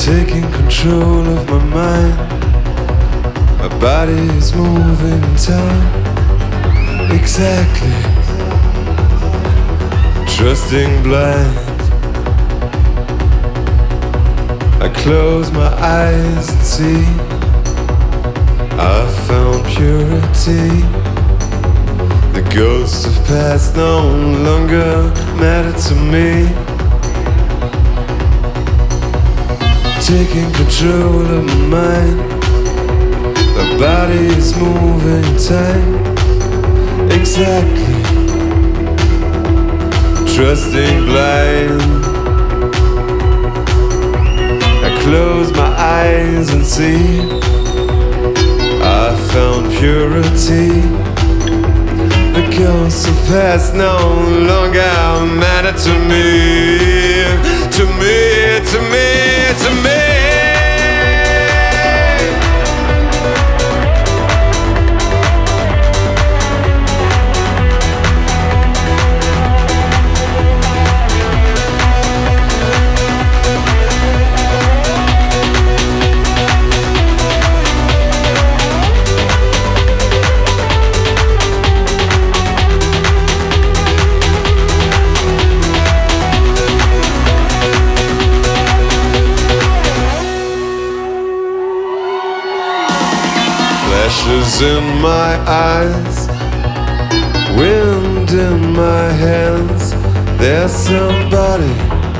taking control of my mind. My body is moving in time. Exactly. Trusting blind. I close my eyes and see I found purity. The ghosts of past no longer matter to me. Taking control of my mind. My body is moving in time. Exactly. Trusting blind. I close my eyes and see I found purity. The ghosts of past no longer matter to me. To me, to me, to me. Flashes in my eyes, wind in my hands. There's somebody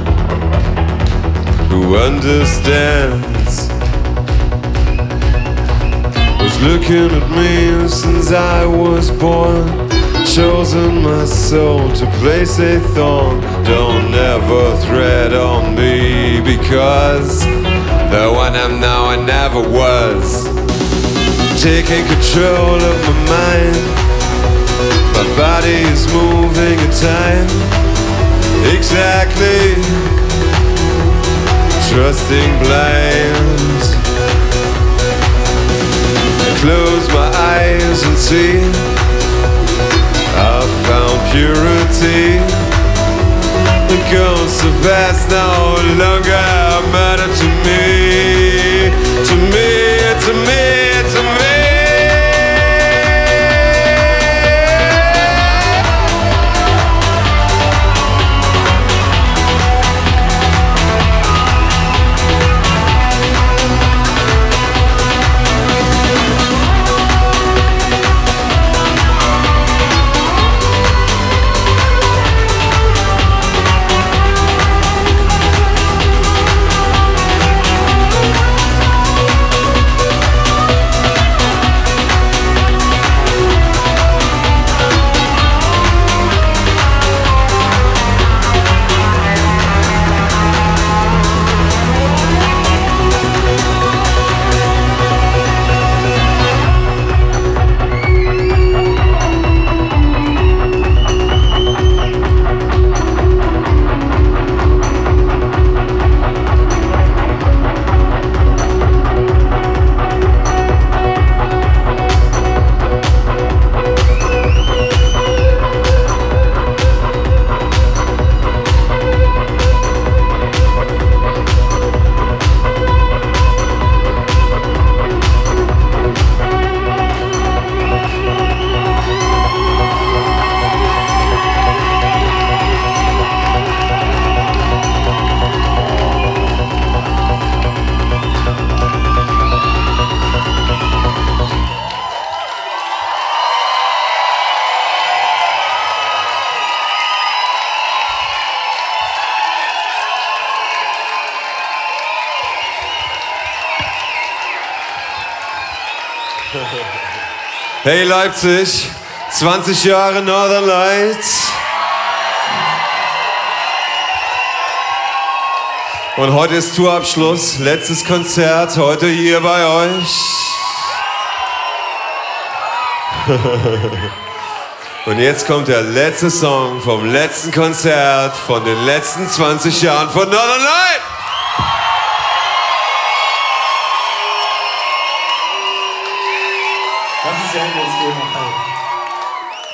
who understands. Was looking at me since I was born, chosen my soul to place a thorn. Don't ever tread on me, because the one I'm now I never was. Taking control of my mind. My body is moving in time. Exactly. Trusting blind. I close my eyes and see I found purity. The ghosts of past no longer matter to me. To me, to me, to me. Hey Leipzig, 20 Jahre Northern Lights. Und heute ist Tourabschluss, letztes Konzert, heute hier bei euch. Und jetzt kommt der letzte Song vom letzten Konzert von den letzten 20 Jahren von Northern Lights. Das ist ja jetzt gemacht.